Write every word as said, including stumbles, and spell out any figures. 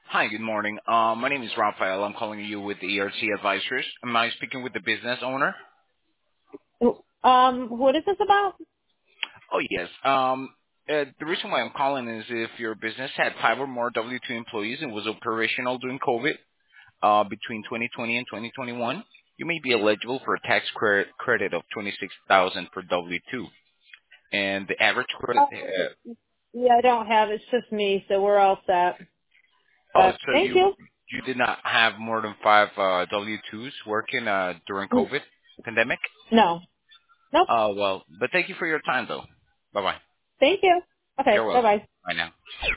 Hi, good morning. Uh, my name is Rafael. I'm calling you with the E R C Advisors. Am I speaking with the business owner? Um, what is this about? Oh, yes. Um, uh, the reason why I'm calling is if your business had five or more W two employees and was operational during COVID uh, between twenty twenty and twenty twenty-one, you may be eligible for a tax credit credit of twenty-six thousand dollars per W two. And the average credit, Uh, uh, yeah, I don't have. It's just me, so we're all set. oh, But so thank you you. you did not have more than five uh, W twos working uh, during Mm, COVID pandemic? No. Nope. Uh, well, but thank you for your time, though. Bye-bye. Thank you. Okay. You're Bye welcome. bye. Bye now.